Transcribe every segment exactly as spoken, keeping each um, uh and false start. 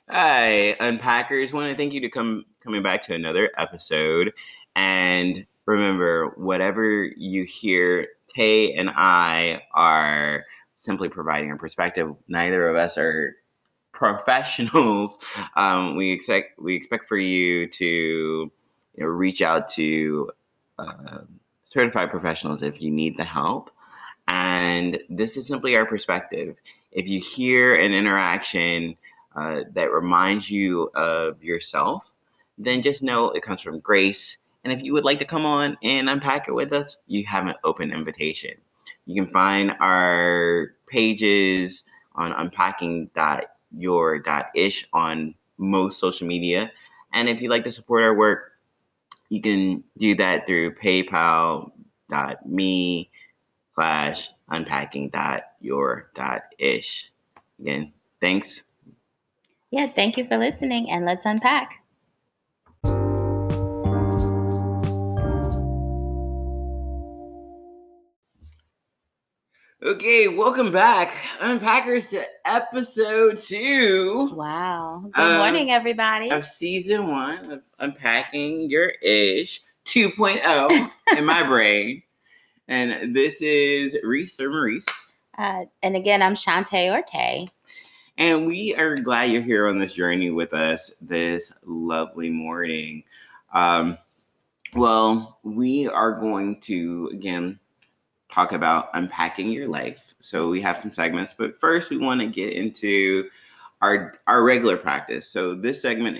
Hi, Unpackers. Want to thank you to come coming back to another episode. And remember, whatever you hear, Tay and I are simply providing a perspective. Neither of us are professionals. Um, we expect we expect for you to you know, reach out to uh, certified professionals if you need the help. And this is simply our perspective. If you hear an interaction uh, that reminds you of yourself, then just know it comes from Grace. And if you would like to come on and unpack it with us, you have an open invitation. You can find our pages on unpacking dot your dot ish on most social media. And if you'd like to support our work, you can do that through paypal dot me slash unpacking dot your dot ish. Again, thanks. Yeah, thank you for listening, and let's unpack. Okay, welcome back, Unpackers, to episode two. Wow. Good morning, everybody. Of season one of Unpacking Your Ish two point oh in my brain. And this is Reese or Maurice. Uh, and again, I'm Shantae or Tay. And we are glad you're here on this journey with us this lovely morning. Um, well, we are going to, again, talk about unpacking your life. So we have some segments, but first we want to get into our our regular practice. So this segment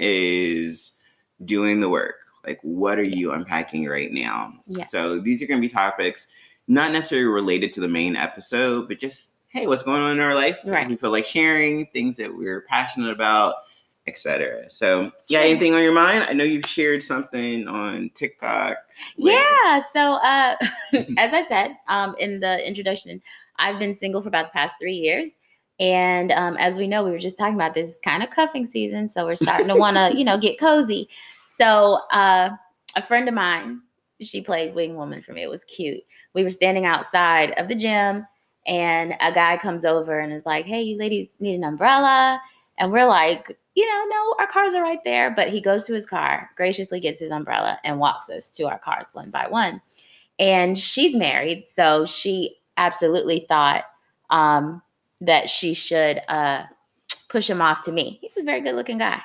is doing the work. Like, what are you yes. unpacking right now? Yes. So these are going to be topics not necessarily related to the main episode, but just, hey, what's going on in our life? Right. We feel like sharing things that we're passionate about, et cetera. So, yeah, sure. Anything on your mind? I know you've shared something on TikTok. Lately. Yeah. So, uh, as I said um, in the introduction, I've been single for about the past three years. And um, as we know, we were just talking about this kind of cuffing season. So we're starting to want to, you know, get cozy. So uh, a friend of mine, she played wing woman for me. It was cute. We were standing outside of the gym and a guy comes over and is like, hey, you ladies need an umbrella. And we're like, you know, no, our cars are right there. But he goes to his car, graciously gets his umbrella and walks us to our cars one by one. And she's married. So she absolutely thought um, that she should uh, push him off to me. He was a very good looking guy.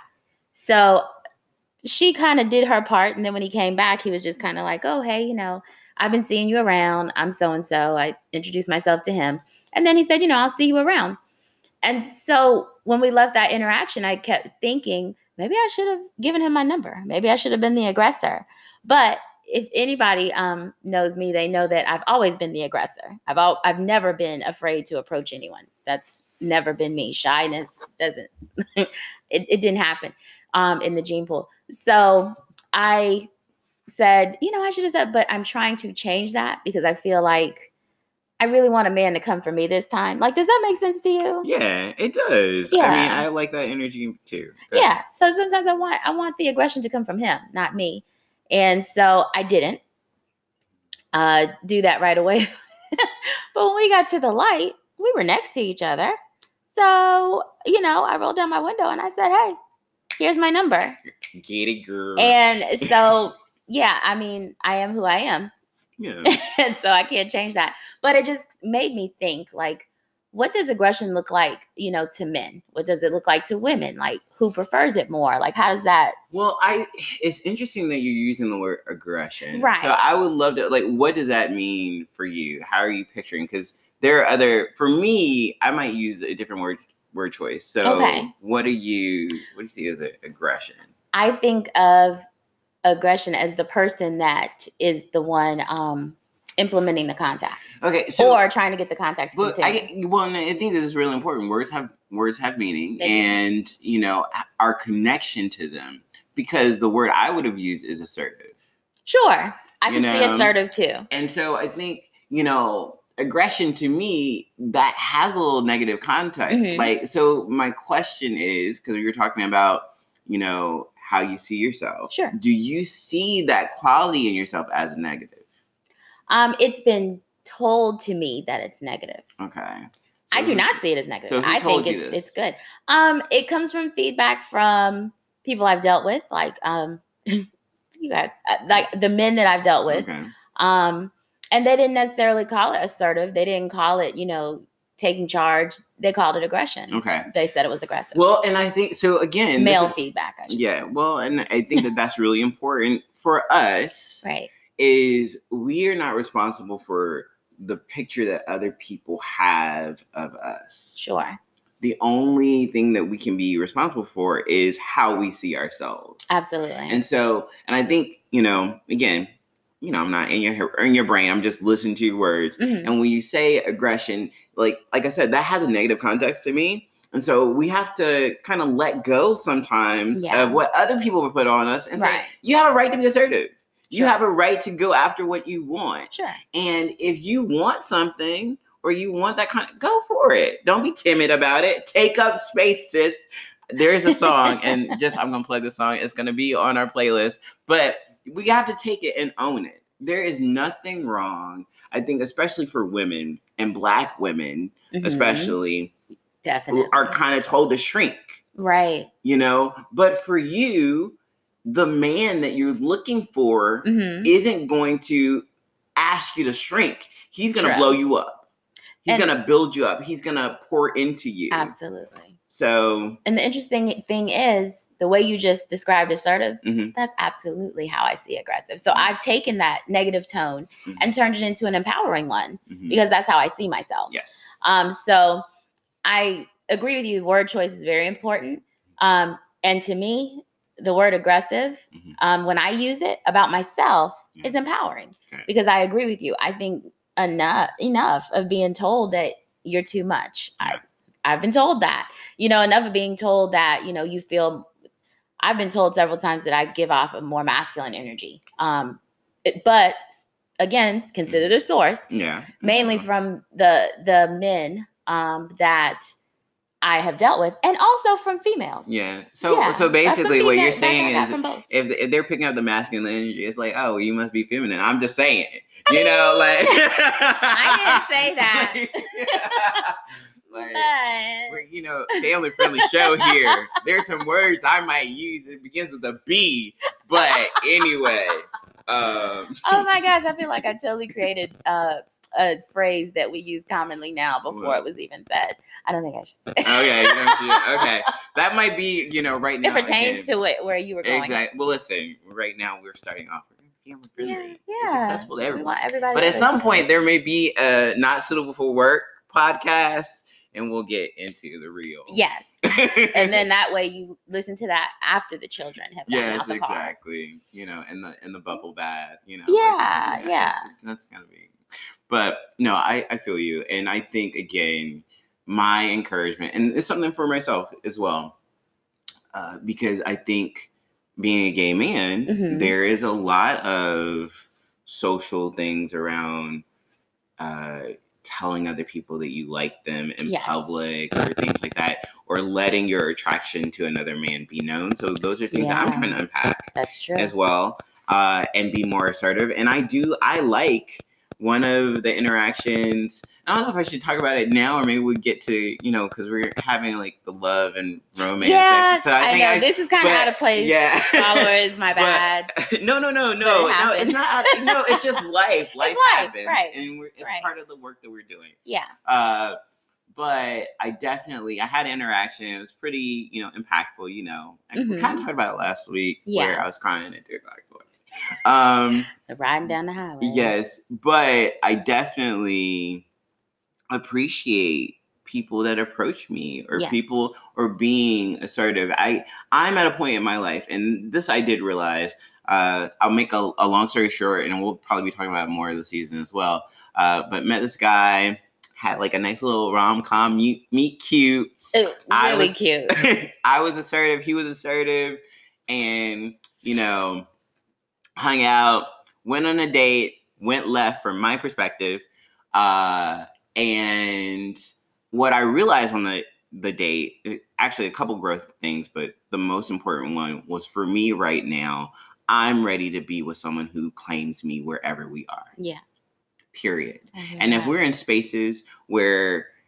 So she kind of did her part. And then when he came back, he was just kind of like, oh, hey, you know, I've been seeing you around. I'm so-and-so. I introduced myself to him. And then he said, you know, I'll see you around. And so when we left that interaction, I kept thinking, maybe I should have given him my number. Maybe I should have been the aggressor. But if anybody um, knows me, they know that I've always been the aggressor. I've all, I've never been afraid to approach anyone. That's never been me. Shyness doesn't, it, it didn't happen um, in the gene pool. So I said, you know, I should have said, but I'm trying to change that because I feel like I really want a man to come for me this time. Like, does that make sense to you? Yeah, it does. Yeah. I mean, I like that energy too. Good. Yeah. So sometimes I want I want the aggression to come from him, not me. And so I didn't uh, do that right away. But when we got to the light, we were next to each other. So, you know, I rolled down my window and I said, hey, here's my number. Get it, girl. And so, yeah, I mean, I am who I am. Yeah. And so I can't change that. But it just made me think, like, what does aggression look like, you know, to men? What does it look like to women? Like, who prefers it more? Like, how does that? Well, I it's interesting that you're using the word aggression. Right. So I would love to, like, what does that mean for you? How are you picturing? Because there are other, for me, I might use a different word word choice. So okay. what do you, what do you see as a, aggression? I think of aggression as the person that is the one um, implementing the contact. Okay, so or trying to get the contact to well, continue. I, well, I think this is really important. Words have words have meaning, they and do. You know, our connection to them. Because the word I would have used is assertive. Sure, I you can know? see assertive too. And so I think, you know, aggression to me, that has a little negative context. Mm-hmm. Like, so my question is, because you're talking about, you know, how you see yourself. Sure. Do you see that quality in yourself as negative? Um, it's been told to me that it's negative. Okay. So I do who- not see it as negative. So who I told think you it's this? it's good. Um, it comes from feedback from people I've dealt with, like um, you guys, uh, like the men that I've dealt with. Okay. Um, and they didn't necessarily call it assertive. They didn't call it, you know, taking charge. They called it aggression. Okay. They said it was aggressive. Well, and I think so. Again, this Male is- feedback. I should yeah. Well, and I think that that's really important for us. Right. Is we are not responsible for the picture that other people have of us. Sure. The only thing that we can be responsible for is how we see ourselves. Absolutely. And so, and I think, you know, again, you know, I'm not in your in your brain. I'm just listening to your words. Mhm. And when you say aggression, like like I said, that has a negative context to me. And so we have to kind of let go sometimes Yeah. of what other people would put on us and Right. say, you have a right to be assertive. You Sure. have a right to go after what you want. Sure. And if you want something or you want that kind of, go for it. Don't be timid about it. Take up space, sis. There's a song, and just I'm gonna play the song. It's gonna be on our playlist, but we have to take it and own it. There is nothing wrong. I think, especially for women and Black women, Mhm. especially, Definitely. who are kind of told to shrink. Right. You know, but for you, the man that you're looking for Mhm. isn't going to ask you to shrink. He's going to True. blow you up. He's And- going to build you up. He's going to pour into you. Absolutely. So, And the interesting thing is the way you just described assertive, mhm, that's absolutely how I see aggressive. So I've taken that negative tone mhm, and turned it into an empowering one mhm. because that's how I see myself. Yes. Um, so I agree with you. Word choice is very important. Um, and to me, the word aggressive, Mhm. um, when I use it about myself, Yeah. is empowering Okay. because I agree with you. I think enough enough of being told that you're too much. Yeah. I, I've been told that, you know, enough of being told that, you know, you feel. I've been told several times that I give off a more masculine energy. Um, it- but again, consider the source. Yeah. Mainly Uh, from the the men um, that I have dealt with, and also from females. Yeah. So, Yeah, so that's the basically, what you're feedback I saying got is, from both. if, if they're picking up the masculine energy, it's like, oh, you must be feminine. I'm just saying, you know, like I didn't say that. Like, But- we're, you know, family friendly show here. There's some words I might use. It begins with a B, but anyway. Um, oh my gosh, I feel like I totally created uh, a phrase that we use commonly now before What? it was even said. I don't think I should say. okay, you know, you- okay, that might be, you know, right It now. pertains again, to it where you were going. exactly. Well, listen, right now we're starting off. Family friendly. Yeah, It's yeah. accessible to We everyone. want everybody. But to at some listen. point, there may be a not suitable for work podcast, and we'll get into the real. yes. And then that way you listen to that after the children have gotten yes, out the car. exactly. You know, in the in the bubble bath. You know. Yeah, it's- yeah. it's- that's gonna be. But no, I I feel you, and I think again, my encouragement, and it's something for myself as well, uh, because I think being a gay man, Mhm. there is a lot of social things around uh, telling other people that you like them in Yes. public or things like that, or letting your attraction to another man be known. So those are things that I'm Yeah. trying to unpack That's true. as well, uh, and be more assertive. And I do, I like one of the interactions. I don't know if I should talk about it now, or maybe we get to, you know, because we're having like the love and romance. Yeah, section. So I, I, think know I, this is kind of but- out of place. Yeah. Followers, my But- bad. no, no, no, But no, it no. It's happens. not. No, it's just life. Life, life, happens, right, and we're, it's right. part of the work that we're doing. Yeah. Uh, but I definitely, I had an interaction. It was pretty, you know, impactful. You know, I Mhm. kind of talked about it last week, where Yeah. I was crying at three o'clock. Um, The riding down the highway. yes, but I definitely appreciate people that approach me, or Yes. people, or being assertive. I I'm at a point in my life, and this I did realize. Uh, I'll make a, a long story short, and we'll probably be talking about it more of the season as well. Uh, but met this guy, had like a nice little rom com, meet, meet cute. Ooh, I really was- cute. I was assertive, he was assertive, and you know, hung out, went on a date, went left from my perspective. Uh, and what I realized on the, the date, actually a couple growth things, but the most important one was, for me right now, I'm ready to be with someone who claims me wherever we are. Yeah. Period. I hear And if that. we're in spaces where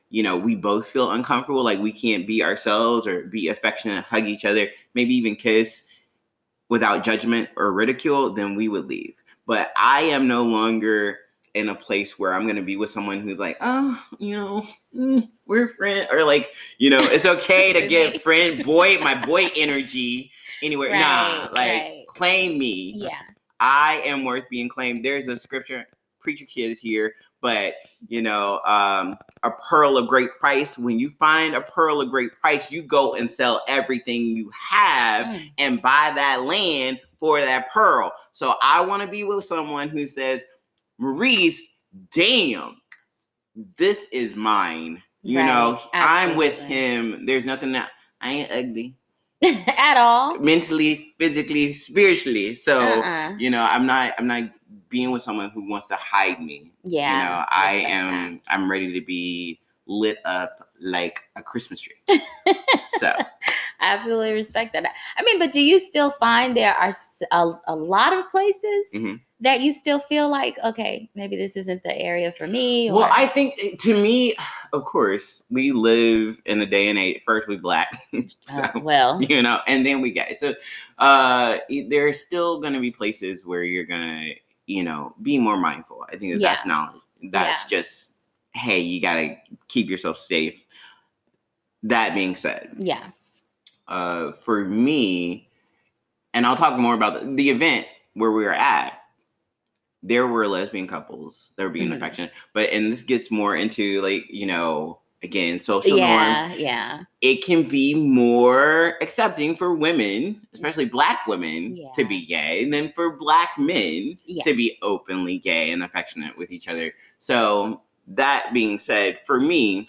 you know, we both feel uncomfortable, like we can't be ourselves or be affectionate, hug each other, maybe even kiss without judgment or ridicule, then we would leave. But I am no longer in a place where I'm going to be with someone who's like, oh, you know, mm, we're friends. Or like, you know, it's okay to give friend boy, my boy energy anywhere. Right, nah, like right. claim me. Yeah. I am worth being claimed. There's a scripture, preacher kids here, but you know, um, a pearl of great price. When you find a pearl of great price, you go and sell everything you have Mm. and buy that land for that pearl. So I want to be with someone who says, Maurice, damn, this is mine. You Right, know, I'm with absolutely. him. There's nothing that I ain't ugly. At all. Mentally, physically, spiritually. So, Uh-uh. you know, I'm not I'm not being with someone who wants to hide me. Yeah. You know, I respect am that. I'm ready to be lit up like a Christmas tree. So I absolutely respect that. I mean, but do you still find there are s- a, a lot of places mhm. that you still feel like, okay, maybe this isn't the area for me? Well, or- I think to me, of course, we live in a day and age. First, we black, so Uh, well, you know, and then we gay. So, uh, there are still going to be places where you're gonna, you know, be more mindful. I think that Yeah. that's knowledge. That's Yeah. just, hey, you gotta keep yourself safe. That being said, yeah. uh, for me, and I'll talk more about the, the event where we were at. There were lesbian couples that were being Mhm. affectionate, but and this gets more into like, you know, again, social Yeah. norms. Yeah. It can be more accepting for women, especially black women, Yeah. to be gay than for black men Yeah. to be openly gay and affectionate with each other. So that being said, for me,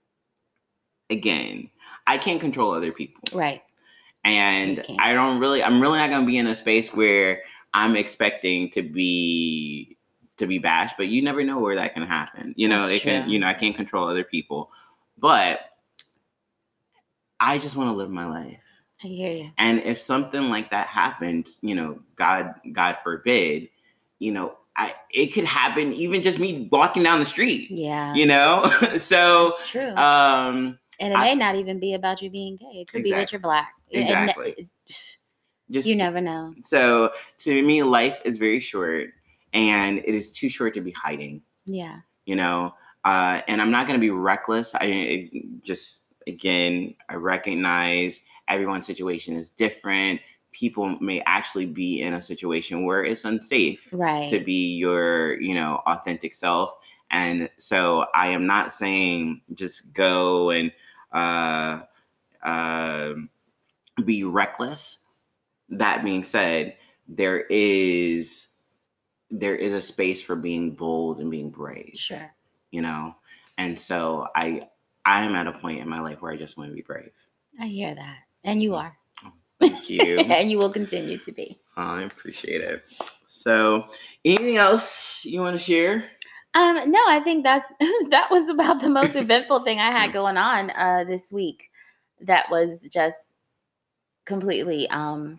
again, I can't control other people. Right. And You can't. I don't really, I'm really not going to be in a space where I'm expecting to be to be bashed, but you never know where that can happen. You know, That's it can, true. you know, I can't control other people, but I just want to live my life. I hear you. And if something like that happens, you know, God, God forbid, you know, I, it could happen even just me walking down the street, Yeah. you know? So, That's true. um, and it I- may not even be about you being gay. It could be that Exactly. you're black. It- it- Exactly. it- just, you never know. So to me, life is very short, and it is too short to be hiding. Yeah. You know, uh, and I'm not going to be reckless. I it, just again, I recognize everyone's situation is different. People may actually be in a situation where it's unsafe Right. to be your, you know, authentic self. And so I am not saying just go and uh, uh, be reckless. That being said, there is there is a space for being bold and being brave. Sure. You know, and so I I am at a point in my life where I just want to be brave. I hear that, and you are. Oh, thank you. And you will continue to be. Oh, I appreciate it. So, anything else you want to share? Um, no, I think that's that was about the most eventful thing I had going on uh, this week. That was just completely um,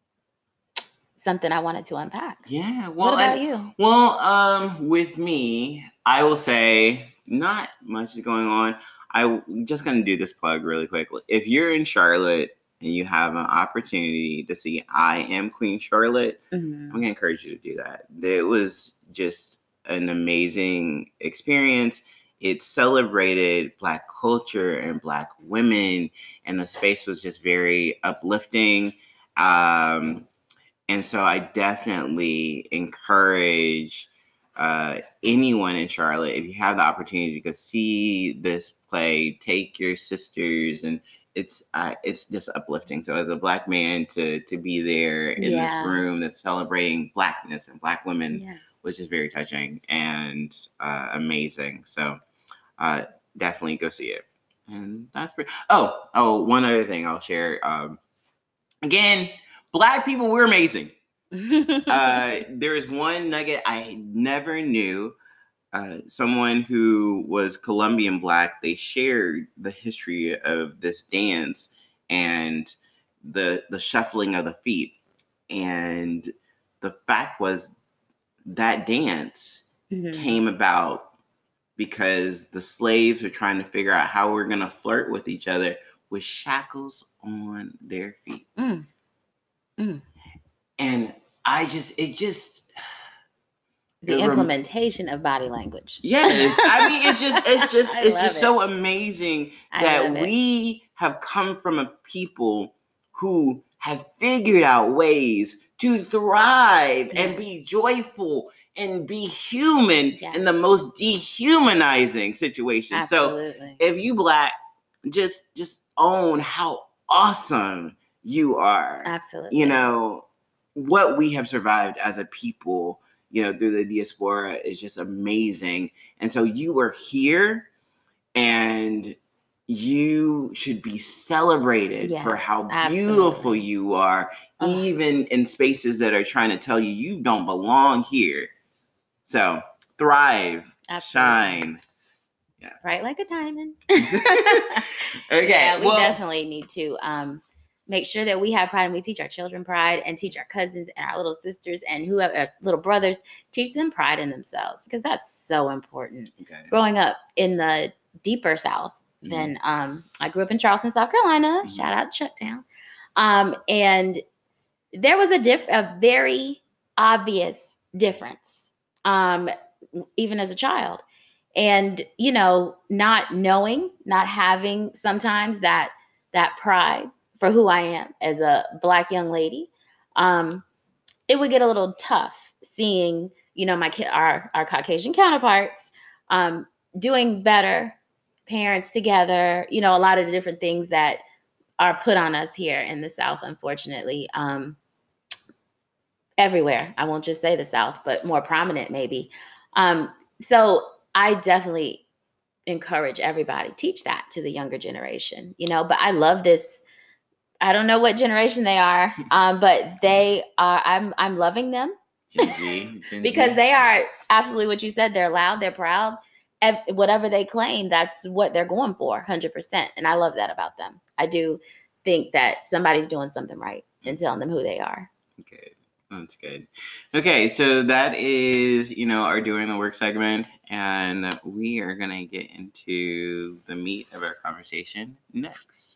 something I wanted to unpack. Yeah. Well, what about and, you? Well, um, with me, I will say not much is going on. I'm just gonna do this plug really quick. If you're in Charlotte and you have an opportunity to see I Am Queen Charlotte, Mhm. I'm gonna encourage you to do that. It was just an amazing experience. It celebrated Black culture and Black women, and the space was just very uplifting. Um, and so I definitely encourage uh, anyone in Charlotte, if you have the opportunity to go see this play, take your sisters, and it's uh, it's just uplifting. So as a Black man to to be there in Yeah. this room that's celebrating Blackness and Black women, Yes. which is very touching and uh, amazing. So uh, definitely go see it. And that's pretty. Oh, oh, one other thing I'll share. Um, again, Black people, we're amazing. uh, there is one nugget I never knew. Uh, someone who was Colombian Black, they shared the history of this dance and the the shuffling of the feet. And the fact was that dance Mhm. came about because the slaves are trying to figure out how we're going to flirt with each other with shackles on their feet. Mm. Mm. And I just, it just... The it rem- implementation of body language. Yes. I mean, it's just, it's just, it's just it. so amazing I that we have come from a people who have figured out ways to thrive yes. and be joyful and be human yes. in the most dehumanizing situation. Absolutely. So if you Black, just just own how awesome you are. Absolutely. You know, what we have survived as a people, you know, through the diaspora is just amazing. And so you are here and you should be celebrated yes, for how beautiful absolutely. You are, oh. even in spaces that are trying to tell you you don't belong here. So thrive, absolutely. Shine. Yeah. Bright like a diamond. Okay. Yeah, we well, definitely need to um, make sure that we have pride and we teach our children pride and teach our cousins and our little sisters and whoever, our little brothers, teach them pride in themselves because that's so important. Okay. Growing up in the deeper South, mm-hmm. then um, I grew up in Charleston, South Carolina. Mm-hmm. Shout out to Chucktown. Um, and there was a diff- a very obvious difference, um, even as a child. And, you know, not knowing, not having sometimes that that pride for who I am as a Black young lady, um, it would get a little tough seeing, you know, my ki- our our Caucasian counterparts um, doing better, parents together, you know, a lot of the different things that are put on us here in the South, unfortunately, um, everywhere. I won't just say the South, but more prominent maybe. Um, so I definitely encourage everybody, teach that to the younger generation, you know, but I love this. I don't know what generation they are, um, but they are, I'm, I'm loving them Gen Z, Gen because Z. they are absolutely what you said. They're loud, they're proud, and whatever they claim, that's what they're going for one hundred percent. And I love that about them. I do think that somebody's doing something right and telling them who they are. Okay. That's good. Okay, so that is, you know, our doing the work segment, and we are going to get into the meat of our conversation next.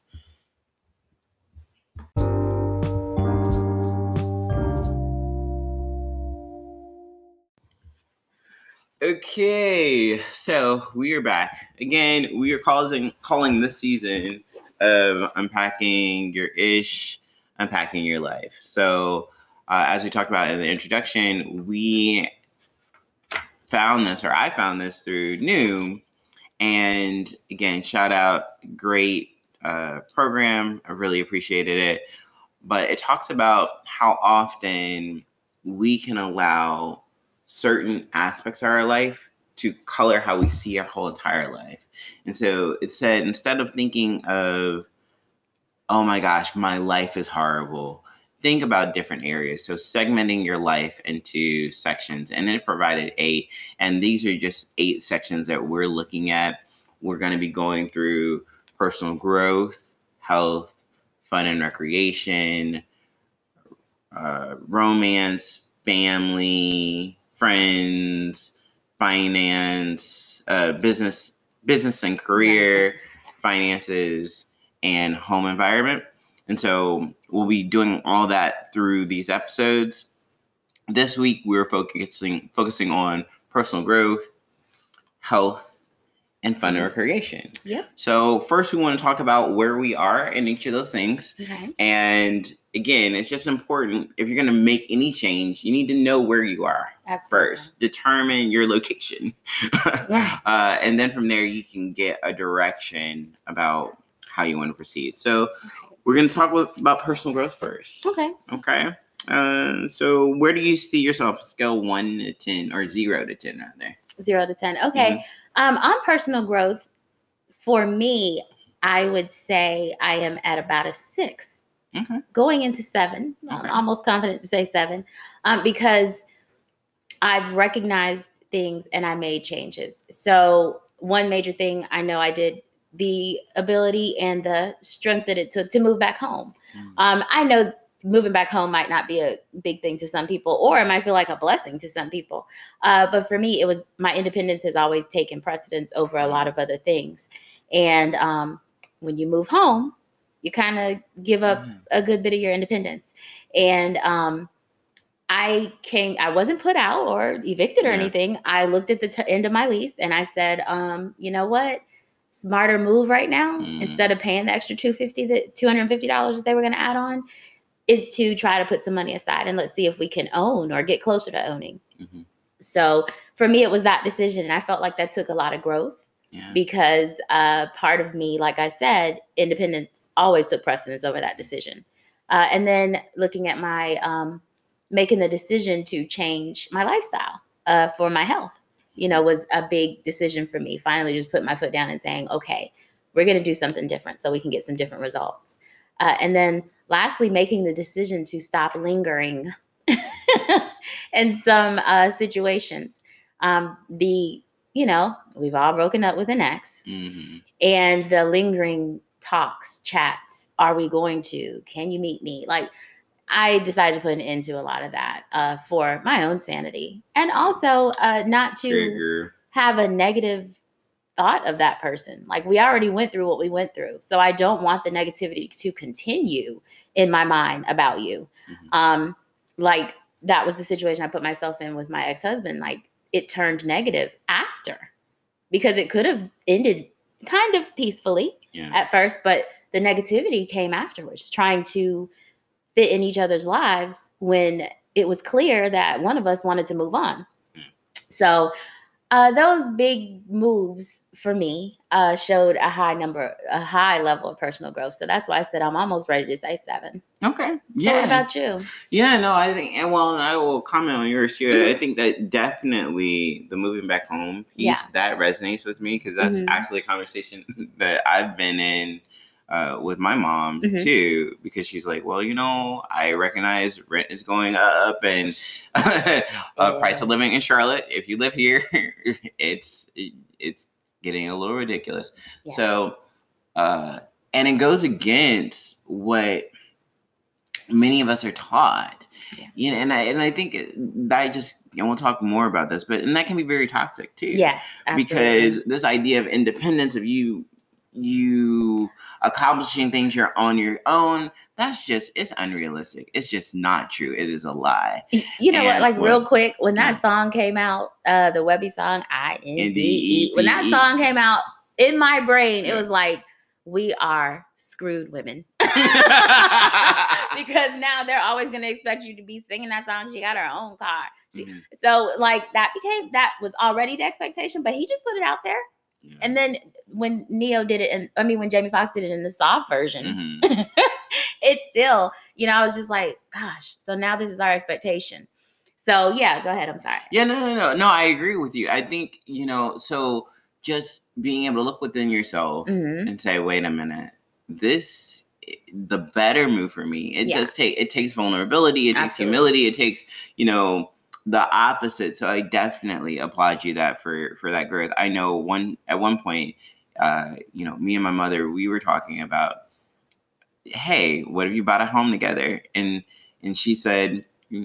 Okay, so we are back. Again, we are calling, calling this season of Unpacking Your Ish, Unpacking Your Life. So, Uh, as we talked about in the introduction, we found this, or I found this through Noom. And again, shout out, great uh, program. I really appreciated it. But it talks about how often we can allow certain aspects of our life to color how we see our whole entire life. And so it said, instead of thinking of, oh my gosh, my life is horrible, think about different areas. So segmenting your life into sections, and it provided eight. And these are just eight sections that we're looking at. We're going to be going through personal growth, health, fun and recreation, uh, romance, family, friends, finance, uh, business, business and career, finances, and home environment. And so we'll be doing all that through these episodes. This week, we're focusing focusing on personal growth, health, and fun and recreation. Yep. So first, we want to talk about where we are in each of those things. Okay. And again, it's just important, if you're going to make any change, you need to know where you are. Absolutely. First. Determine your location. Right. uh, and then from there, you can get a direction about how you want to proceed. So we're going to talk about personal growth first. Okay. Okay. Uh, so where do you see yourself? Scale one to ten, or zero to ten, rather. Zero to ten. Okay. Mm-hmm. Um, on personal growth, for me, I would say I am at about a six. Okay. Going into seven. Okay. I'm almost confident to say seven, um, because I've recognized things and I made changes. So one major thing I know I did, the ability and the strength that it took to move back home. Mm. Um, I know moving back home might not be a big thing to some people, or it might feel like a blessing to some people. Uh, but for me, it was my independence has always taken precedence over a lot of other things. And um, when you move home, you kind of give up mm-hmm. a good bit of your independence. And um, I came, I wasn't put out or evicted or yeah. anything. I looked at the t- end of my lease and I said, um, you know what? Smarter move right now, mm. instead of paying the extra two hundred fifty dollars, the two hundred fifty dollars that they were going to add on, is to try to put some money aside and let's see if we can own or get closer to owning. Mm-hmm. So for me, it was that decision. And I felt like that took a lot of growth yeah. because uh, part of me, like I said, independence always took precedence over that decision. Uh, and then looking at my, um, making the decision to change my lifestyle uh, for my health, you know, was a big decision for me. Finally, just putting my foot down and saying, okay, we're going to do something different so we can get some different results. Uh, and then lastly, making the decision to stop lingering in some uh, situations. Um, the, you know, we've all broken up with an ex mm-hmm. and the lingering talks, chats, are we going to, can you meet me? Like, I decided to put an end to a lot of that uh, for my own sanity and also uh, not to Trigger. have a negative thought of that person. Like, we already went through what we went through. So I don't want the negativity to continue in my mind about you. Mm-hmm. Um, like that was the situation I put myself in with my ex-husband. Like, it turned negative after, because it could have ended kind of peacefully yeah. at first, but the negativity came afterwards, trying to fit in each other's lives when it was clear that one of us wanted to move on. Mm. So Uh, those big moves for me uh, showed a high number, a high level of personal growth. So that's why I said I'm almost ready to say seven. Okay. So yeah. what about you? Yeah, no, I think, and well, I will comment on yours too. Mm-hmm. I think that definitely the moving back home piece, yeah. that resonates with me, because that's mm-hmm. actually a conversation that I've been in Uh, with my mom mm-hmm. too, because she's like, well, you know, I recognize rent is going up and uh, yeah. price of living in Charlotte, if you live here, it's it, it's getting a little ridiculous. Yes. So, uh, and it goes against what many of us are taught. Yeah. You know, and I and I think that just, and we'll talk more about this, but and that can be very toxic too. Yes, absolutely. Because this idea of independence, of you. you accomplishing things you're on your own, that's just, it's unrealistic. It's just not true. It is a lie. You know and what, like what, real quick, when that yeah. song came out, uh, the Webby song, I N D E, when that song came out, in my brain, yeah. it was like, we are screwed women. Because now they're always going to expect you to be singing that song. She got her own car. She, mm-hmm. So like that became, that was already the expectation, but he just put it out there. Yeah. And then when Neo did it, and I mean, when Jamie Foxx did it in the soft version, mm-hmm. it's still, you know, I was just like, gosh, so now this is our expectation. So yeah, go ahead. I'm sorry. Yeah, no, no, no, no. I agree with you. I think, you know, so just being able to look within yourself mm-hmm. and say, wait a minute, this, the better move for me. It yeah. does take, it takes vulnerability. It takes Absolutely. humility. It takes, you know, the opposite. So I definitely applaud you that for, for that growth. I know one, at one point, uh, you know, me and my mother, we were talking about, hey, what if you bought a home together? And, and she said,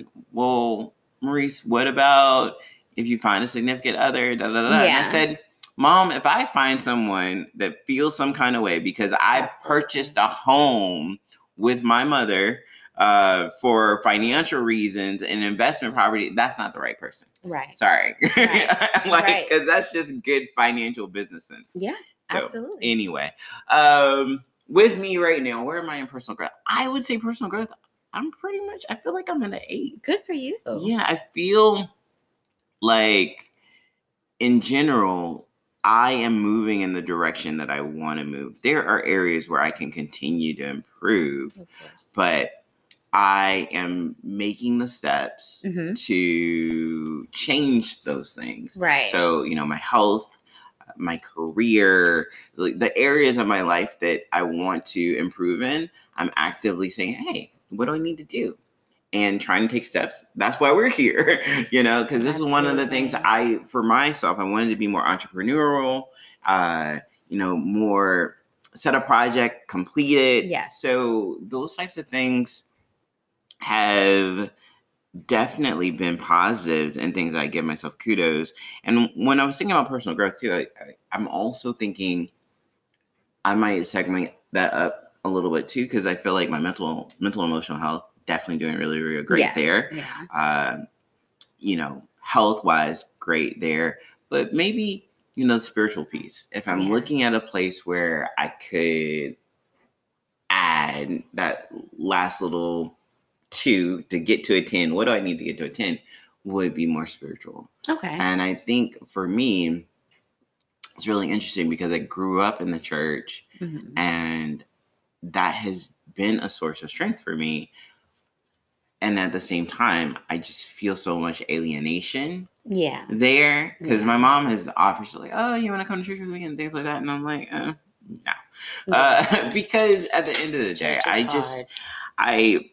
well, Maurice, what about if you find a significant other? Da, da, da, da. Yeah. And I said, Mom, if I find someone that feels some kind of way because I Absolutely. purchased a home with my mother, uh, for financial reasons and investment property, that's not the right person. Right. Sorry. Right. like, right. cause that's just good financial business sense. Yeah, so, absolutely. Anyway, um, with me right now, where am I in personal growth? I would say personal growth. I'm pretty much, I feel like I'm in an eight. Good for you. Yeah. I feel like in general, I am moving in the direction that I want to move. There are areas where I can continue to improve, of course. But I am making the steps mm-hmm. to change those things. Right. So, you know, my health, my career, the areas of my life that I want to improve in, I'm actively saying, hey, what do I need to do? And trying to take steps. That's why we're here, you know, because this Absolutely. is one of the things I, for myself, I wanted to be more entrepreneurial, uh, you know, more set a project, complete it. Yes. So those types of things have definitely been positives and things that I give myself kudos. And when I was thinking about personal growth too, I, I, I'm also thinking I might segment that up a little bit too, because I feel like my mental, mental, emotional health definitely doing really, really great Yes, there. yeah. Uh, you know, health wise, great there, but maybe, you know, the spiritual piece. If I'm Yeah. looking at a place where I could add that last little two to get to a ten, what do I need to get to a ten? Would be more spiritual. Okay. And I think for me, it's really interesting because I grew up in the church, Mhm. and that has been a source of strength for me. And at the same time, I just feel so much alienation Yeah. there, because Yeah. my mom has offered, she's like, oh, you want to come to church with me and things like that, and I'm like, uh, no. Yeah. Uh, because at the end of the day, Church is I hard. just I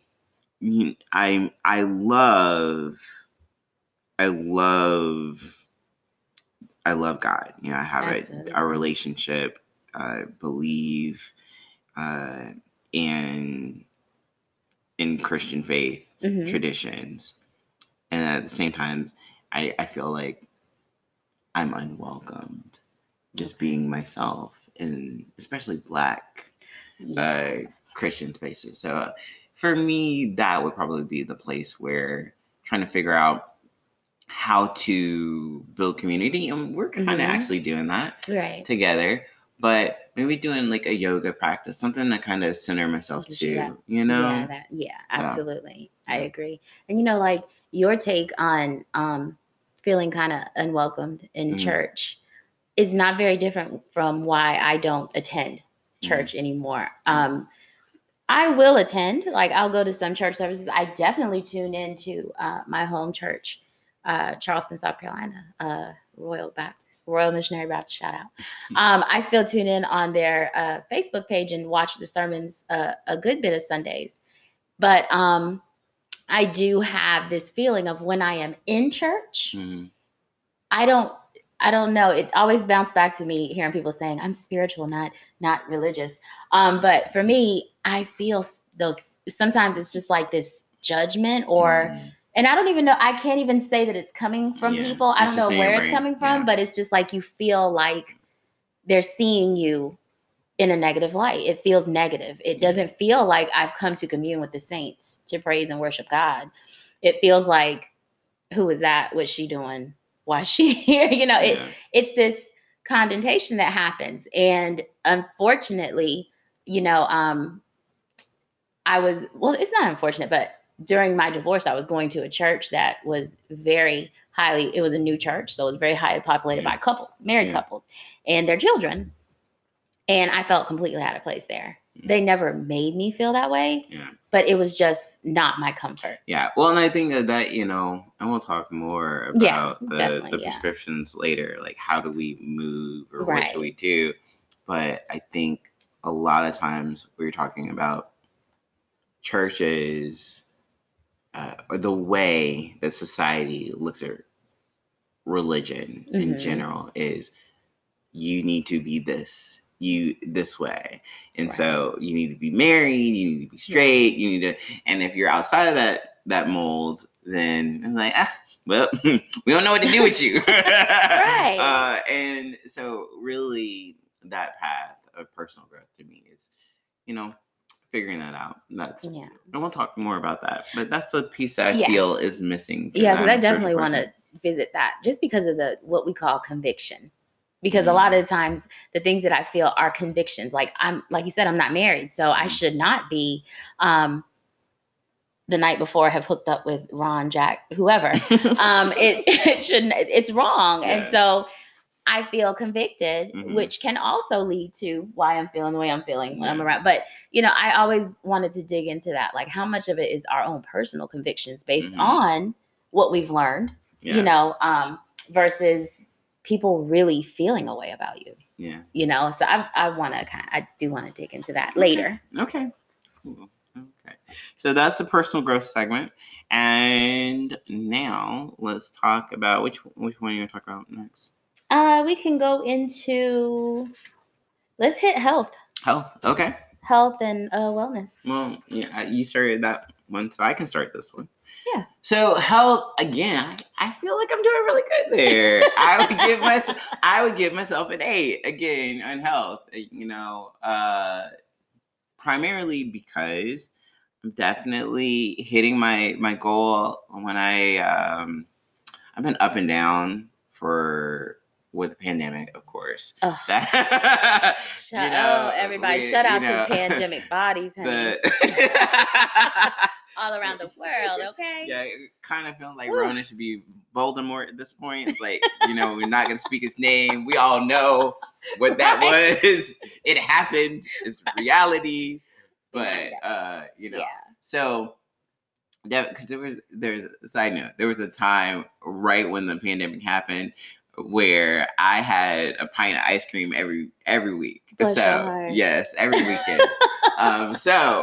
I I love I love I love God. You know, I have a, Absolutely. a relationship, I believe uh, in in Christian faith Mhm. traditions, and at the same time, I, I feel like I'm unwelcomed just Okay. being myself, in especially Black Yeah. uh, Christian spaces. So uh, for me, that would probably be the place where trying to figure out how to build community, and we're kind of Mhm. actually doing that Right. together. But maybe doing like a yoga practice, something to kind of center myself Gives you that- to, you know? Yeah, that yeah, So, absolutely. I yeah. agree. And you know, like your take on um feeling kind of unwelcomed in Mhm. church is not very different from why I don't attend church anymore. Um I will attend, like I'll go to some church services. I definitely tune into uh, my home church, uh, Charleston, South Carolina, uh, Royal Baptist, Royal Missionary Baptist, shout out. Um, I still tune in on their uh, Facebook page and watch the sermons uh, a good bit of Sundays. But um, I do have this feeling of when I am in church, Mhm. I don't I don't know. It always bounced back to me hearing people saying I'm spiritual, not not religious. Um, but for me, I feel s- those sometimes it's just like this judgment or Mhm. and I don't even know, I can't even say that it's coming from Yeah, people. I it's don't just know in your where it's brain. coming from, Yeah. but it's just like you feel like they're seeing you in a negative light. It feels negative. It Yeah. doesn't feel like I've come to commune with the saints to praise and worship God. It feels like, who is that? What's she doing? Why is she here? You know, it Yeah. it's this condensation that happens. And unfortunately, you know, um, I was well, it's not unfortunate, but during my divorce, I was going to a church that was very highly, it was a new church, so it was very highly populated Yeah. by couples, married Yeah. couples, and their children. And I felt completely out of place there. Yeah. They never made me feel that way, Yeah. but it was just not my comfort. Yeah. Well, and I think that, that you know, and we'll talk more Yeah, about the, definitely, the yeah. prescriptions later, like how do we move or what should Right. we do? But I think a lot of times we're talking about churches uh, or the way that society looks at religion in Mhm. general is you need to be this you this way, and Right. so you need to be married, you need to be straight, you need to, and if you're outside of that that mold, then it's like, ah, well, we don't know what to do with you. Right. Uh, and so really that path of personal growth to me is, you know, figuring that out. That's Yeah. and we'll talk more about that, but that's a piece that I Yeah. feel is missing. Yeah, because I'm I a spiritual definitely want person. to visit that just because of the what we call conviction. Because a Mm. lot of the times the things that I feel are convictions. Like I'm like you said, I'm not married, so I Mhm. should not be um the night before have hooked up with Ron, Jack, whoever. Um it it shouldn't it's wrong. And Yeah. so I feel convicted, Mhm. which can also lead to why I'm feeling the way I'm feeling when I'm Yeah. around. But, you know, I always wanted to dig into that. Like, how much of it is our own personal convictions based Mhm. on what we've learned, Yeah. you know, um, versus people really feeling a way about you, Yeah. you know? So I, I want to kind of, I do want to dig into that later. Okay. Cool. Okay. So that's the personal growth segment. And now let's talk about which which one are you gonna talk about next? Uh, we can go into, let's hit health, Health. Okay. health and uh, wellness. Well, yeah, you started that one, so I can start this one. Yeah. So health again, I, I feel like I'm doing really good there. I would give myself I would give myself an eight again on health. You know, uh, primarily because I'm definitely hitting my my goal when I um, I've been up and down for with the pandemic, of course. Ugh. That, Shut you know, oh, everybody! we- Shout you out know, to pandemic bodies, honey, the- all around the world. Okay. Yeah, kind of feeling like Whew. Rona should be Voldemort at this point. Like, you know, we're not gonna speak his name. We all know what that Right. was. It happened. It's reality. But Behind that. uh, you know, Yeah. so that because there was there's a side note. There was a time right when the pandemic happened where I had a pint of ice cream every every week. Bless your so heart. yes, every weekend. um, so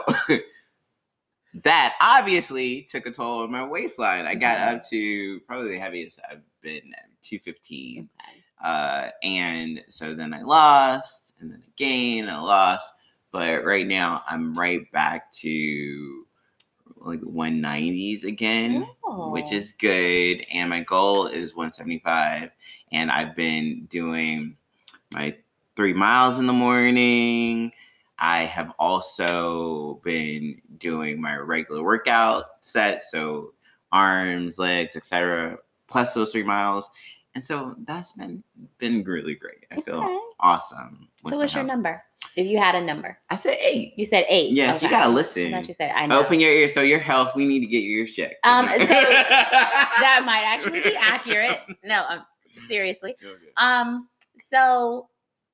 that obviously took a toll on my waistline. I got Mhm. up to probably the heaviest I've been at two fifteen. Okay. Uh, and so then I lost, and then I gained, and I lost. But right now I'm right back to like one nineties again, Oh. which is good. And my goal is one seventy-five. And I've been doing my three miles in the morning. I have also been doing my regular workout set, so arms, legs, et cetera, plus those three miles. And so that's been been really great. I feel Okay. awesome. with So my what's your health. number? If you had a number, I said eight. you said eight. Yes, you gotta listen. I thought you said I know. Open your ears. So your health, we need to get your ears checked. Um, so that might actually be accurate. No, um, seriously. Okay. Um, so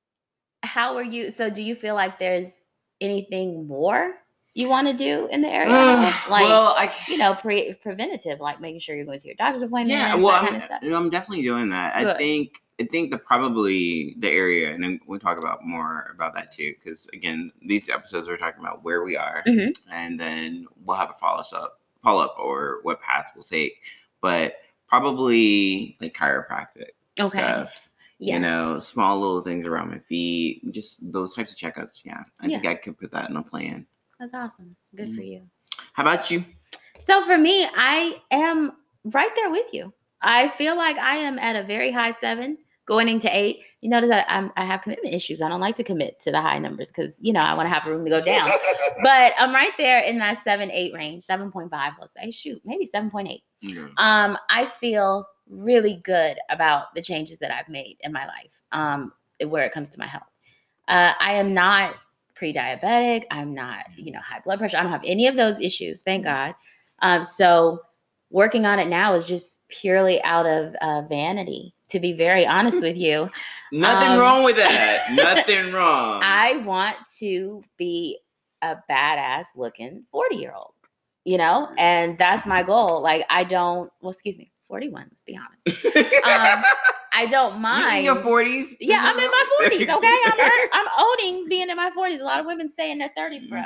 how are you? So do you feel like there's anything more you want to do in the area? Like, well, I you know, pre- preventative, like making sure you're going to your doctor's appointment. yeah, and well, that I'm, kind of stuff. I'm definitely doing that. I Good. think I think the probably the area, and then we'll talk about more about that too, because again, these episodes are talking about where we are, Mhm. and then we'll have a follow up, follow up, or what path we'll take. But probably like chiropractic Okay. stuff. Yes. You know, small little things around my feet, just those types of checkups. Yeah, I think Yeah. I could put that in a plan. That's awesome. Good Mhm. for you. How about you? So for me, I am right there with you. I feel like I am at a very high seven, going into eight. You notice that I'm, I have commitment issues. I don't like to commit to the high numbers because, you know, I want to have room to go down. But I'm right there in that seven, eight range, seven point five, let's say. Shoot, maybe seven point eight. Yeah. Um, I feel really good about the changes that I've made in my life um, where it comes to my health. Uh, I am not pre-diabetic. I'm not, you know, high blood pressure. I don't have any of those issues, thank God. Um, so working on it now is just purely out of uh, vanity, to be very honest with you. Nothing Um, wrong with that. Nothing wrong. I want to be a badass looking forty year old, you know, and that's my goal. Like, I don't, well, excuse me, forty-one, let's be honest. Um, I don't mind. You in your forties? Yeah, I'm in my forties. Okay, I'm I'm owning being in my forties. A lot of women stay in their thirties forever.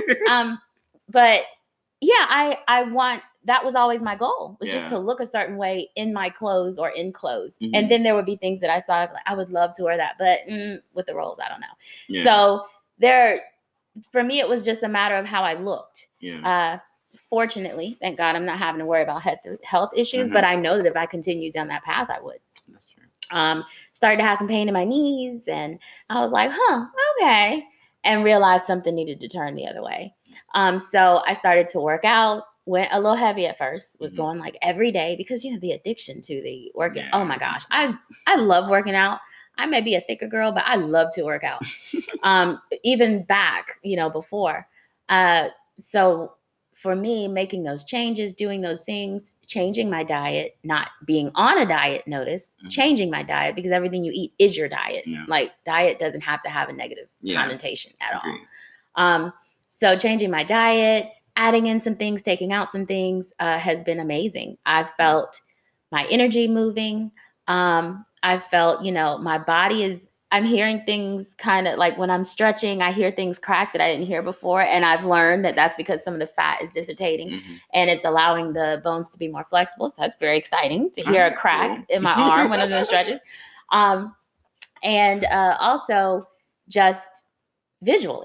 Um, but yeah, I I want that was always my goal. Was just Yeah. to look a certain way in my clothes or in clothes, Mhm. and then there would be things that I saw like I would love to wear that, but mm, with the rolls, I don't know. Yeah. So there, for me, it was just a matter of how I looked. yeah. Uh, fortunately, thank God, I'm not having to worry about health health issues. Mhm. But I know that if I continued down that path, I would. That's true. Um, started to have some pain in my knees, and I was like, huh, okay, and realized something needed to turn the other way. Um, so I started to work out, went a little heavy at first, was Mhm. going like every day because, you know, the addiction to the working. Yeah. Oh my gosh, I, I love working out. I may be a thicker girl, but I love to work out. um, even back, you know, before. Uh, so for me, making those changes, doing those things, changing my diet, not being on a diet, notice, Mhm. changing my diet because everything you eat is your diet. Yeah. Like diet doesn't have to have a negative Yeah. connotation at all. Agreed. Um, so changing my diet, adding in some things, taking out some things uh, has been amazing. I've felt my energy moving. Um, I felt, you know, my body is, I'm hearing things kind of like when I'm stretching, I hear things crack that I didn't hear before. And I've learned that that's because some of the fat is dissipating Mhm. and it's allowing the bones to be more flexible. So that's very exciting to hear Oh, a crack cool. in my arm when I'm doing stretches. Um, and uh, also just visually.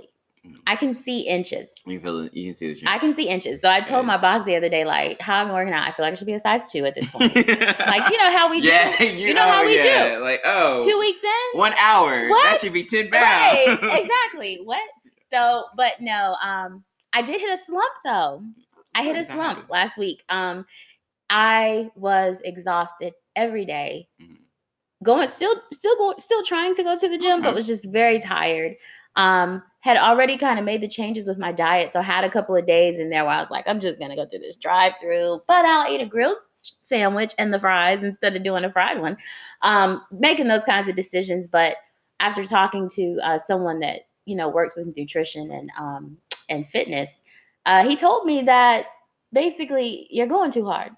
I can see inches. You feel you can see the change. I can see inches. So I told my boss the other day, like, how I'm working out, I feel like I should be a size two at this point. Like, you know how we do. Yeah, you, you know oh, how we yeah. do. Like, oh, two weeks in, one hour. What? That should be ten pounds. Right, exactly. What? So, but no, um, I did hit a slump though. I hit a slump last week. Um, I was exhausted every day. Mm-hmm. Going, still, still going, still trying to go to the gym, okay. but was just very tired. Um, had already kind of made the changes with my diet. So I had a couple of days in there where I was like, I'm just going to go through this drive through, but I'll eat a grilled sandwich and the fries instead of doing a fried one. Um, making those kinds of decisions. But after talking to uh, someone that, you know, works with nutrition and, um, and fitness, uh, he told me that basically you're going too hard.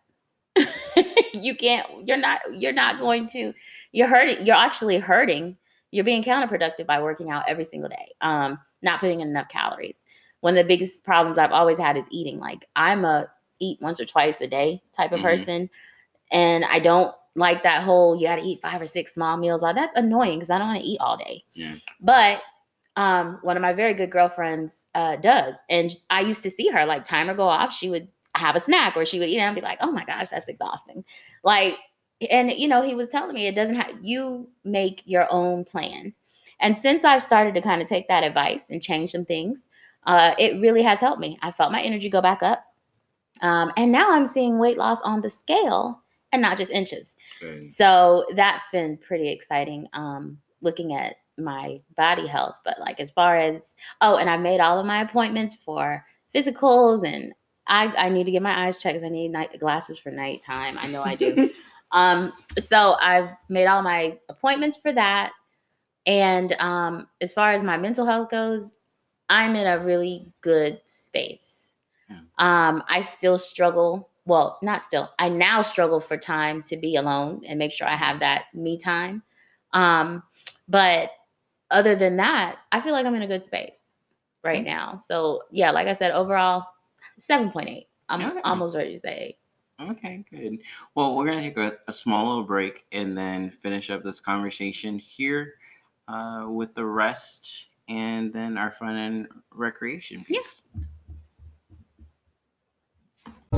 you can't, you're not, you're not going to, you're hurting, you're actually hurting. You're being counterproductive by working out every single day, um, not putting in enough calories. One of the biggest problems I've always had is eating. Like I'm a eat once or twice a day type of mm-hmm. person. And I don't like that whole, you got to eat five or six small meals. That's annoying because I don't want to eat all day. Yeah. But um, one of my very good girlfriends uh, does. And I used to see her like timer go off. She would have a snack or she would eat and be like, oh my gosh, that's exhausting. Like, and, you know, he was telling me it doesn't have, you make your own plan. And since I've started to kind of take that advice and change some things, uh, it really has helped me. I felt my energy go back up. Um, and now I'm seeing weight loss on the scale and not just inches. Okay. So that's been pretty exciting, um, looking at my body health. But like as far as, oh, and I made all of my appointments for physicals and I, I need to get my eyes checked because I need night glasses for nighttime. I know I do. Um, so I've made all my appointments for that. And um, as far as my mental health goes, I'm in a really good space. Yeah. Um, I still struggle. Well, not still. I now struggle for time to be alone and make sure I have that me time. Um, but other than that, I feel like I'm in a good space right mm-hmm. now. So yeah, like I said, overall, seven point eight. I'm okay. almost ready to say eight. Okay, good. Well, we're going to take a, a small little break and then finish up this conversation here uh, with the rest and then our fun and recreation piece. Yeah.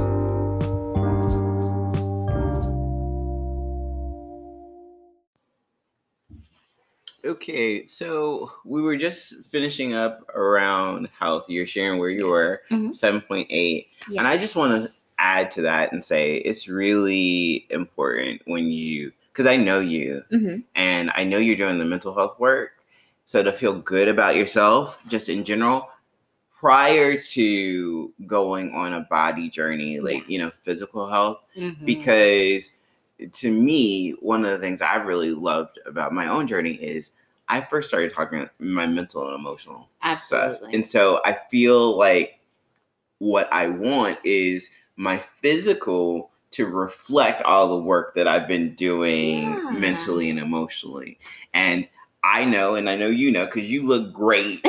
Okay, so we were just finishing up around health. You're sharing where you were, mm-hmm. seven point eight. Yeah. And I just want to add to that and say it's really important when you, because I know you mm-hmm. and I know you're doing the mental health work. So to feel good about yourself, just in general, prior to going on a body journey, like, yeah. you know, physical health, mm-hmm. because to me, one of the things I really loved about my own journey is I first started talking about my mental and emotional Absolutely. stuff. And so I feel like what I want is my physical to reflect all the work that I've been doing yeah. mentally and emotionally. And I know, and I know you know, because you look great.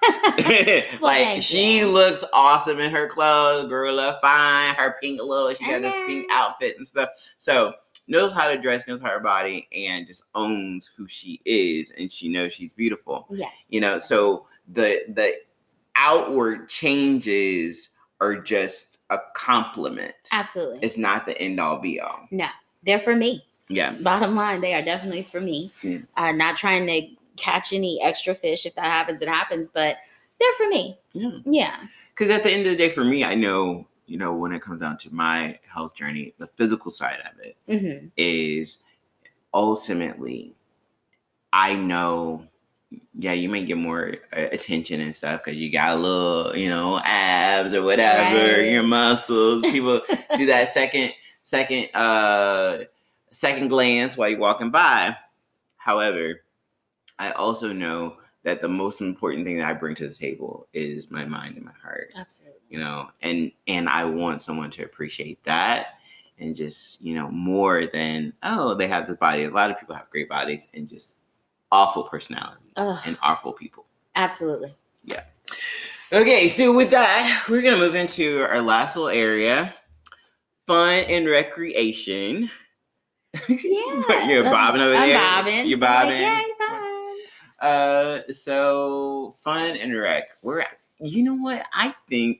Like she you. looks awesome in her clothes, girl look fine, her pink little, she got this pink outfit and stuff. So knows how to dress, knows her body, and just owns who she is, and she knows she's beautiful. Yes. You know, so the the outward changes are just a compliment. Absolutely. It's not the end all be all. No, they're for me. Yeah. Bottom line, they are definitely for me. Yeah. Uh, not trying to catch any extra fish. If that happens, it happens. But they're for me. Yeah. Yeah. Because at the end of the day, for me, I know, you know, when it comes down to my health journey, the physical side of it mm-hmm. is ultimately, I know, yeah, you may get more uh, attention and stuff because you got a little, you know, abs or whatever, right. your muscles. People do that second, second, uh, second glance while you're walking by. However, I also know that the most important thing that I bring to the table is my mind and my heart. Absolutely. You know, and and I want someone to appreciate that and just, you know, more than, oh, they have this body. A lot of people have great bodies and just awful personalities Ugh. and awful people. Absolutely. Yeah. Okay, so with that, we're going to move into our last little area, fun and recreation. Yeah. You're bobbing over I'm there. bobbing. You're bobbing. So like, yay, fun. Uh, so fun and rec. We're, you know what? I think,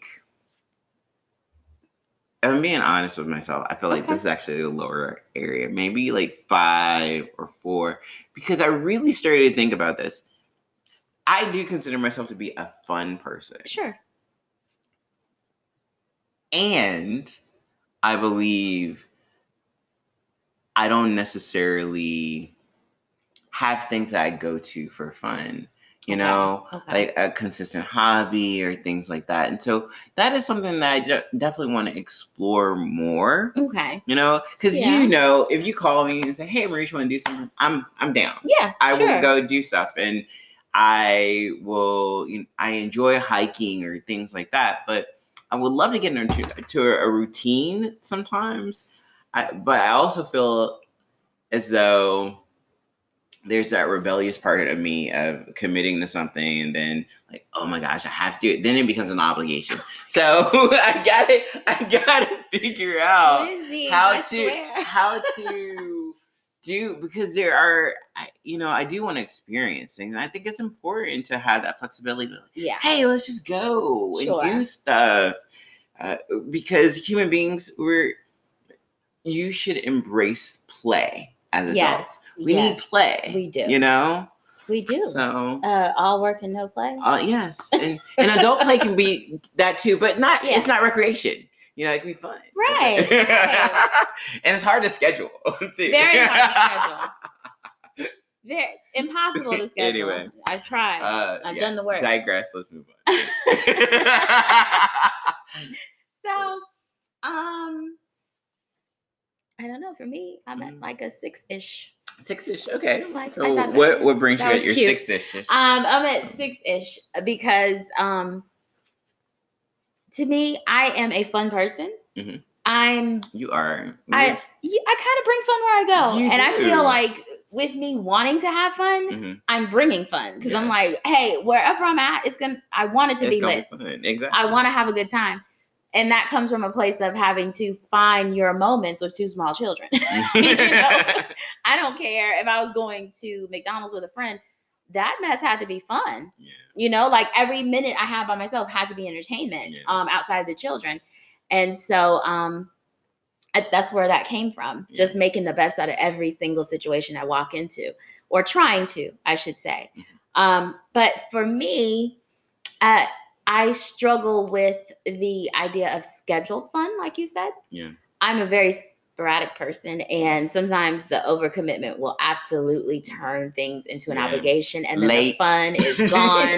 if I'm being honest with myself, I feel like Okay. this is actually a lower area, maybe like five or four, because I really started to think about this. I do consider myself to be a fun person. Sure. And I believe I don't necessarily have things that I go to for fun, you Okay, know, okay. like a consistent hobby or things like that. And so that is something that I de- definitely want to explore more, Okay. you know, because Yeah. you know, if you call me and say, "Hey, Marisha, want to do something?" I'm I'm down. Yeah. I sure. will go do stuff, and I will. You know, I enjoy hiking or things like that, but I would love to get into to a routine sometimes. I, but I also feel as though there's that rebellious part of me of committing to something and then like, oh my gosh, I have to do it. Then it becomes an obligation. So I gotta, I gotta figure out Lindsay, how I to, swear. how to do, because there are, I, you know, I do want to experience things. And I think it's important to have that flexibility. Like, Yeah. hey, let's just go Sure. and do stuff. Uh, because human beings, we're, you should embrace play as adults. Yes. We yes, need play. We do. You know? We do. So, uh, all work and no play. uh, yes. And, and adult play can be that too, but not, Yeah. it's not recreation. You know, it can be fun. Right. right. And it's hard to schedule, too. Very hard to schedule. Very impossible to schedule. Anyway. I've tried. Uh, I've yeah, done the work. Digress. Let's move on. So, um, I don't know. For me, I'm at Mm. like a six-ish. Six-ish. Okay. Like, I so thought that what was- what brings you that at was your cute. six-ish? Um, I'm at six-ish because um, to me, I am a fun person. Mhm. I'm You are. I yeah, I kind of bring fun where I go, You and I do. feel like with me wanting to have fun, Mhm. I'm bringing fun because I'm Yes. like, hey, wherever I'm at, it's gonna. I want it to It's be gonna lit. be fun. Exactly. I want to have a good time, and that comes from a place of having to find your moments with two small children. you know, I don't care if I was going to McDonald's with a friend. That mess had to be fun. Yeah. You know, like every minute I had by myself had to be entertainment. Yeah. Um, outside of the children, and so um. I, that's where that came from. Yeah. Just making the best out of every single situation I walk into, or trying to, I should say. Mm-hmm. Um, but for me, uh, I struggle with the idea of scheduled fun, like you said. Yeah. I'm a very sporadic person, and sometimes the overcommitment will absolutely turn things into an Yeah. obligation, and then Late. the fun is gone.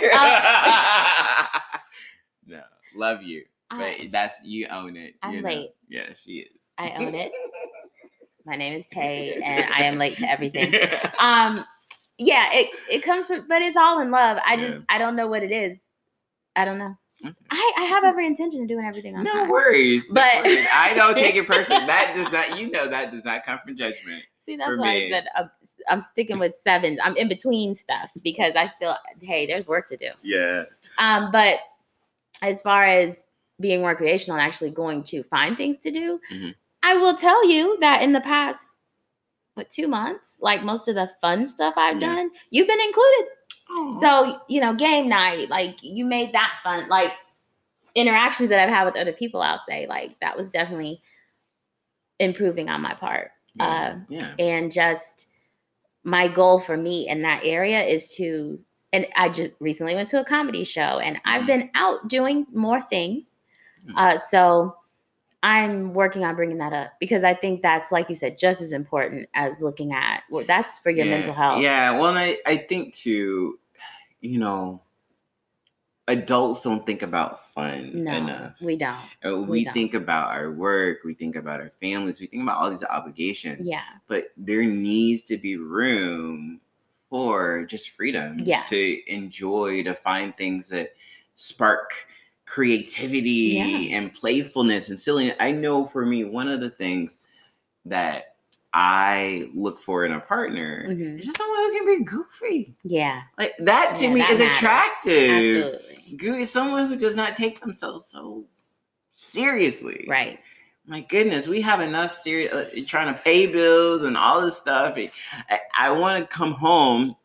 uh, no, love you. But I- that's, you own it. I'm you know? late. Yeah, she is. I own it. My name is Tay, and I am late to everything. Um, yeah, it it comes from, but it's all in love. I just Yeah. I don't know what it is. I don't know. Okay. I, I have every intention of doing everything on No time. worries. no But- worries. I don't take it personally. That does not, you know, that does not come from judgment. See, that's for why me. I said I'm, I'm sticking with sevens. I'm in between stuff because I still, hey, there's work to do. Yeah. Um, but as far as being recreational and actually going to find things to do, Mhm. I will tell you that in the past, what, two months, like most of the fun stuff I've Yeah. done, you've been included. Aw. So, you know, game night, like you made that fun. Like interactions that I've had with other people, I'll say, like that was definitely improving on my part. yeah. Uh, yeah. and just my goal for me in that area is to, and I just recently went to a comedy show and I've Mhm. been out doing more things. Mhm. Uh, so I'm working on bringing that up because I think that's, like you said, just as important as looking at, well, that's for your yeah. mental health. Yeah. Well, and I, I think too, you know, adults don't think about fun No, enough. we don't. Uh, we We don't. think about our work, we think about our families, we think about all these obligations. Yeah. But there needs to be room for just freedom Yeah. to enjoy, to find things that spark creativity Yeah. and playfulness and silliness. I know for me, one of the things that I look for in a partner Mhm. is just someone who can be goofy. Yeah. Like that to Yeah, me that is matters. attractive. Absolutely. Goofy is someone who does not take themselves so seriously. Right. My goodness, we have enough serious uh, trying to pay bills and all this stuff. I, I want to come home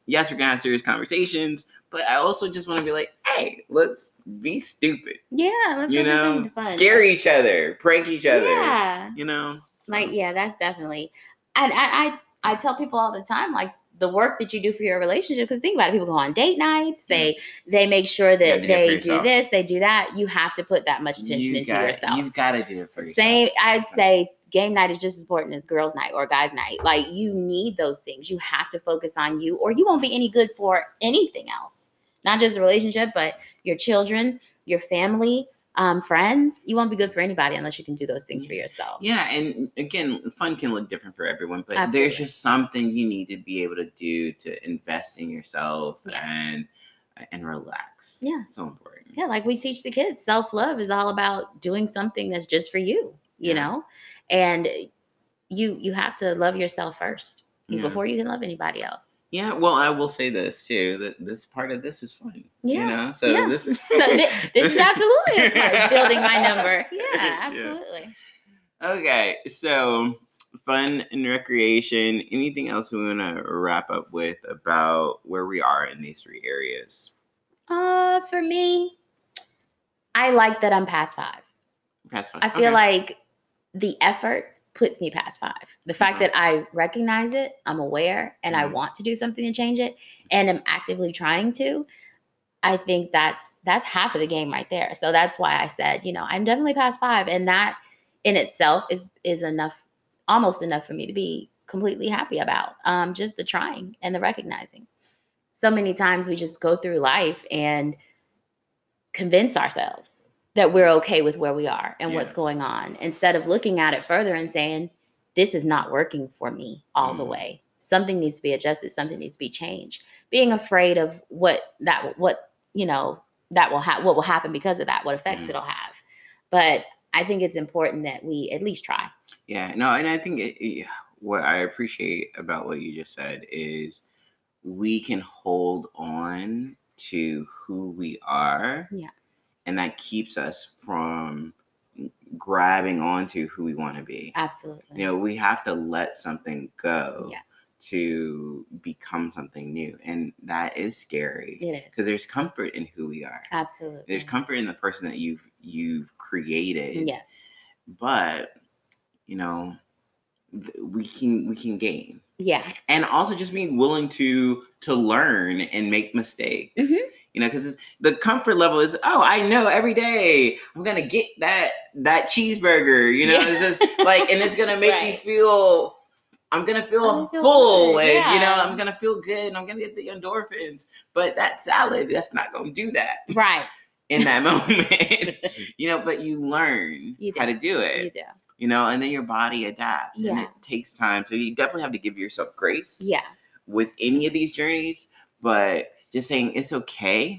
yes, we're gonna have serious conversations, but I also just want to be like, hey, let's be stupid. Yeah, let's you go do know, something fun. scare each other, prank each other. Yeah. You know, so. Like, yeah, that's definitely. And I, I, I tell people all the time, like, the work that you do for your relationship, because think about it, people go on date nights, they yeah. they make sure that they do this, they do that. You have to put that much attention you into got, yourself. You've got to do it for yourself. Same, I'd say game night is just as important as girls' night or guys' night. Like, you need those things. You have to focus on you, or you won't be any good for anything else. Not just a relationship, but your children, your family, um, friends. You won't be good for anybody unless you can do those things for yourself. Yeah, and again, fun can look different for everyone, but Absolutely. There's just something you need to be able to do to invest in yourself yeah. and and relax. Yeah, so important. Yeah, like we teach the kids, self-love is all about doing something that's just for you. You yeah. know, and you you have to love yourself first yeah. before you can love anybody else. Yeah, well, I will say this too, that this part of this is fun. Yeah. You know, so yeah. this is so th- this is absolutely a part, building my number. Yeah, absolutely. Yeah. Okay, so fun and recreation. Anything else we want to wrap up with about where we are in these three areas? Uh, for me, I like that I'm past five. Past five. I feel okay. like the effort puts me past five. The fact mm-hmm. that I recognize it, I'm aware, and mm-hmm. I want to do something to change it, and I'm actively trying to, I think that's that's half of the game right there. So that's why I said, you know, I'm definitely past five, and that in itself is is enough, almost enough for me to be completely happy about. Um, just the trying and the recognizing. So many times we just go through life and convince ourselves that we're okay with where we are and yeah. what's going on, instead of looking at it further and saying, this is not working for me all mm. the way. Something needs to be adjusted. Something needs to be changed. Being afraid of what that, what, you know, that will have, what will happen because of that, what effects mm. it'll have. But I think it's important that we at least try. Yeah, no, and I think it, it, what I appreciate about what you just said is we can hold on to who we are. Yeah. And that keeps us from grabbing onto who we want to be. Absolutely. You know, we have to let something go yes. to become something new. And that is scary. It is. Because there's comfort in who we are. Absolutely. There's comfort in the person that you've you've created. Yes. But, you know, we can we can gain. Yeah. And also just being willing to to learn and make mistakes. Mm-hmm. You know, because the comfort level is, oh, I know every day I'm gonna get that that cheeseburger. You know, yeah. it's just like, and it's gonna make right. me feel. I'm gonna feel, feel full, good. and yeah. you know, I'm gonna feel good, and I'm gonna get the endorphins. But that salad, that's not gonna do that, right? In that moment, you know. But you learn you how to do it. You do. You know, and then your body adapts, yeah. and it takes time. So you definitely have to give yourself grace. Yeah. With any of these journeys, but just saying it's okay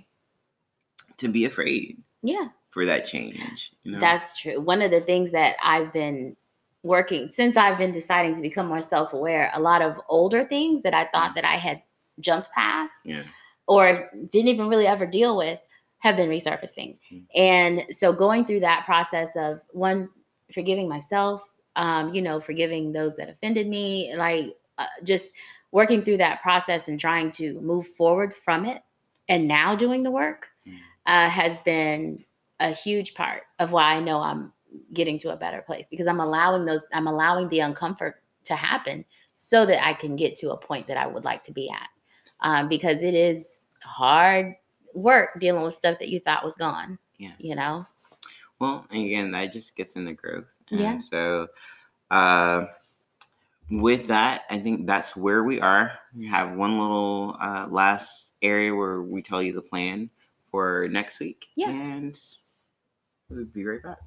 to be afraid. Yeah. For that change. You know? That's true. One of the things that I've been working since I've been deciding to become more self-aware, a lot of older things that I thought mm-hmm. that I had jumped past yeah. or didn't even really ever deal with have been resurfacing. Mm-hmm. And so going through that process of one, forgiving myself, um, you know, forgiving those that offended me, like uh, just working through that process and trying to move forward from it and now doing the work mm. uh, has been a huge part of why I know I'm getting to a better place, because I'm allowing those, I'm allowing the uncomfort to happen so that I can get to a point that I would like to be at. Um, because it is hard work dealing with stuff that you thought was gone, yeah. you know? Well, again, that just gets into growth. And yeah. so, uh, with that, I think that's where we are. We have one little uh, last area where we tell you the plan for next week. Yeah. And we'll be right back.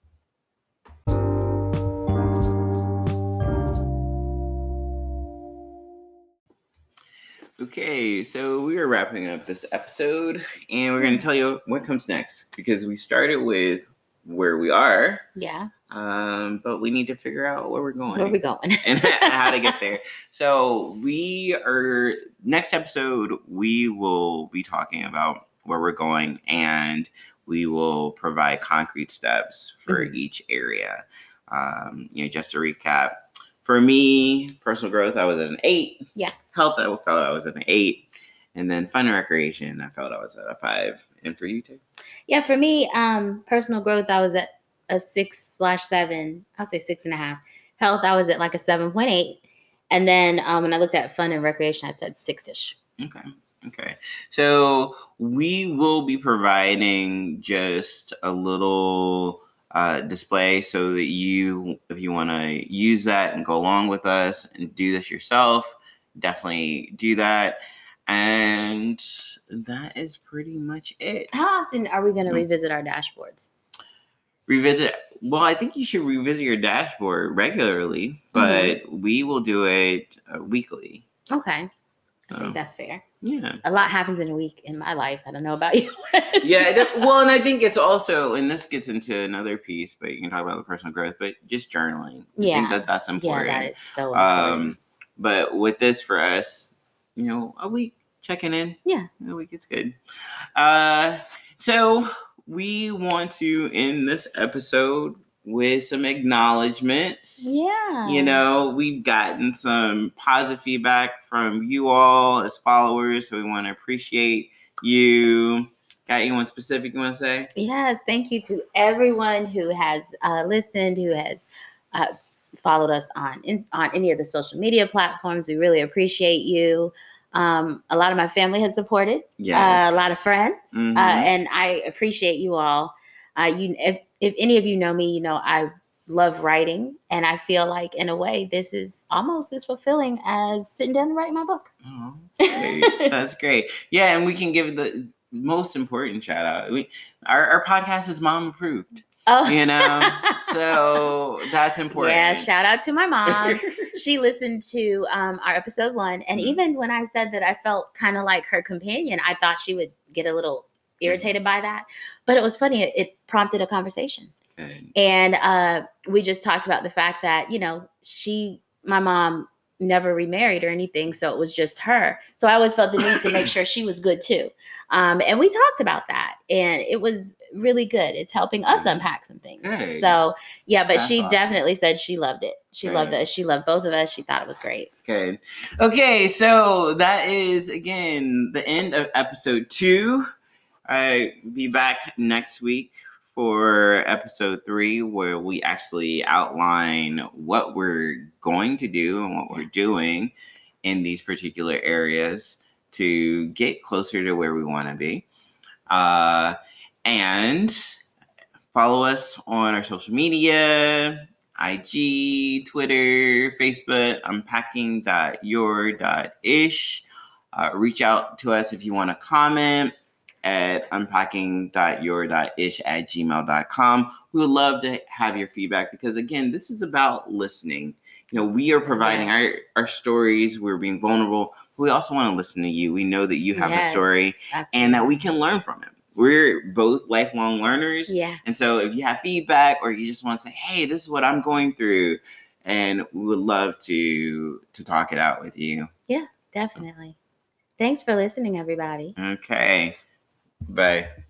Okay, so we are wrapping up this episode, and we're going to tell you what comes next, because we started with where we are. Yeah. Um, but we need to figure out where we're going. Where we're going. And how to get there. So we are, next episode, we will be talking about where we're going, and we will provide concrete steps for mm-hmm. each area. Um, you know, just to recap, for me, personal growth, I was at an eight. Yeah. Health, I felt I was at an eight. And then fun and recreation, I felt I was at a five. And for you too? Yeah, for me, um, personal growth, I was at a six slash seven. I'll say six and a half. Health, I was at like a seven point eight. And then um, when I looked at fun and recreation, I said six-ish. Okay. Okay. So we will be providing just a little uh, display so that you, if you want to use that and go along with us and do this yourself, definitely do that. And that is pretty much it. How often are we going to Mm. revisit our dashboards? Revisit. Well, I think you should revisit your dashboard regularly, but we will do it uh, weekly. Okay. I So, think that's fair. yeah. A lot happens in a week in my life. I don't know about you. Yeah. there- Well, and I think it's also, and this gets into another piece, but you can talk about the personal growth, but just journaling. I Yeah. think that that's Yeah, important. that is so important. Um, but with this for us, you know, a week checking in. Yeah. A week, it's good. Uh, so we want to end this episode with some acknowledgments. Yeah. You know, we've gotten some positive feedback from you all as followers, so we want to appreciate you. Got anyone specific you want to say? Yes. Thank you to everyone who has uh, listened, who has uh, followed us on in, on any of the social media platforms. We really appreciate you. Um, a lot of my family has supported. Yes. Uh, a lot of friends, Mhm. uh, and I appreciate you all. Uh, you, if if any of you know me, you know I love writing, and I feel like in a way this is almost as fulfilling as sitting down and writing my book. Oh, that's great. That's great. Yeah, and we can give the most important shout out. We our, our podcast is mom approved. Oh, You know, so that's important. Yeah, shout out to my mom. She listened to um, our episode one. And Mhm. even when I said that I felt kind of like her companion, I thought she would get a little irritated by that. But it was funny. It, it prompted a conversation. Good. And uh, we just talked about the fact that, you know, she, my mom never remarried or anything. So it was just her. So I always felt the need to make sure she was good too. Um, and we talked about that. And it was really good. It's helping us Good. unpack some things. Good. So yeah, but That's she awesome. definitely said she loved it. She loved Good. it. She loved both of us. She thought it was great. Good. Okay, so that is again the end of episode two. I'll be back next week for episode three, where we actually outline what we're going to do and what we're doing in these particular areas to get closer to where we want to be. Uh, and follow us on our social media, I G, Twitter, Facebook, unpacking dot your dot ish. Uh, reach out to us if you want to comment at unpacking dot your dot ish at gmail dot com. We would love to have your feedback because, again, this is about listening. You know, we are providing Yes. our, our stories. We're being vulnerable. We also want to listen to you. We know that you have Yes, a story absolutely. and that we can learn from it. We're both lifelong learners. Yeah. And so if you have feedback or you just want to say, hey, this is what I'm going through, and we would love to to talk it out with you. Yeah, definitely. Thanks for listening, everybody. Okay. Bye.